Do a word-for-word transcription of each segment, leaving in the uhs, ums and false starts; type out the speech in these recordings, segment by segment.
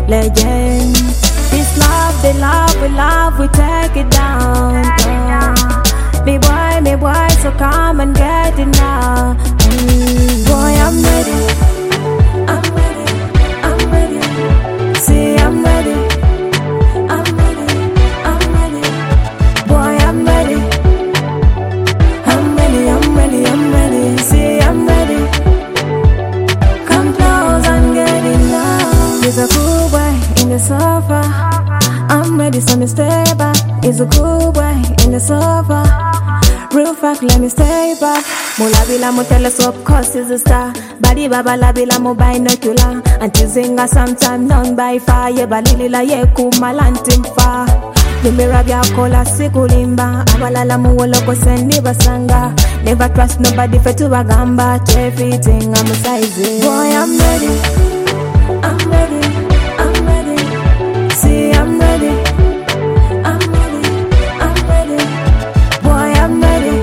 legend. This love, the love, we love, we take it down. Uh, me boy, me boy, so come and get it now. Mm, boy, I'm ready. I'm ready. I'm ready. See, I'm ready. I'm ready. I'm ready. Boy, I'm ready. I'm ready. I'm ready. I'm ready. See, I'm ready. Come close and get it now. There's a cool boy in the sofa. I'm ready, so me stay back. It's a cool boy in the sofa. Real fact, let me stay back. Mulabila mo telescope, cause is a star. Badi baba labila mo binocular. Antizinga sometime none by fire. Balilila ye kumalantim fa. Nimirabia kola sikulimba. Abalala mu woloko sendi basanga. Never trust nobody for to agamba. Everything I'm a size. Boy, I'm ready. I'm ready. I'm ready. See, I'm ready. I'm ready. I'm ready. Boy, I'm ready.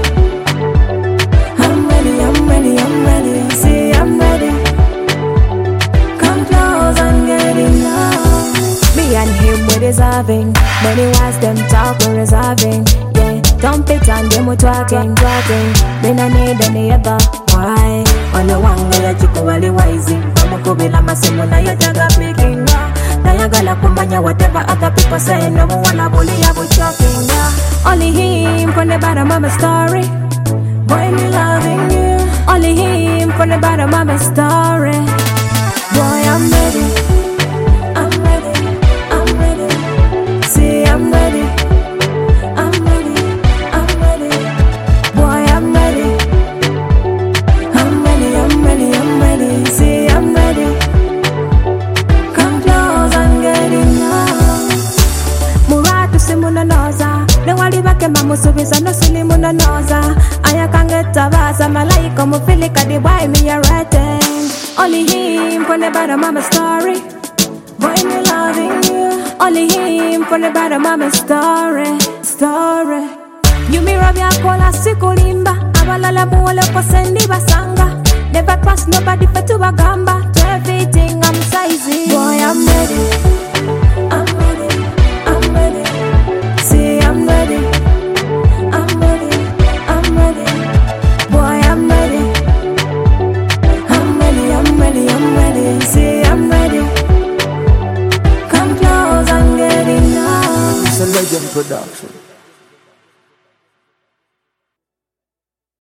I'm ready. I'm ready. I'm ready. See, I'm ready. Come close and get it now. Me and him we're deserving. Many wise them talk we're reserving. Yeah, don't pretend them we're talking, talking. Then I need any other. Why? On the one girl chico wali wising. Mama kubila masimu na yajaga picking. Nayagala kumbanya whatever other people say. No one wanna bully ya we talking. Only him from the bottom of my story. Boy, me loving you. Only him from the bottom of my story. Boy, I'm ready. I'm ready. I'm ready. See, I'm ready. I'm ready. I'm ready. Boy, I'm ready. I'm ready. I'm ready. I'm ready. See, I'm ready. Come close and get it now. Muratu simuna noza. No wali bake mamusubisa no silimuna noza. Aya kangeta baza malaika mufilika di boy me a rating. Only him from the bottom of my story. Boy, me loving you. Only him from the bottom of my story. Story. You me rabia kola sikulimba. Abalala muole kosendi basanga. Never trust nobody for to agamba. To everything I'm sizing. Boy, I'm ready. I'm ready. I'm ready. See, I'm ready. I'm ready. I'm ready. Boy, I'm ready. I'm ready. I'm ready. I'm ready. See, I'm ready. Come close and get it now. It's a legend production.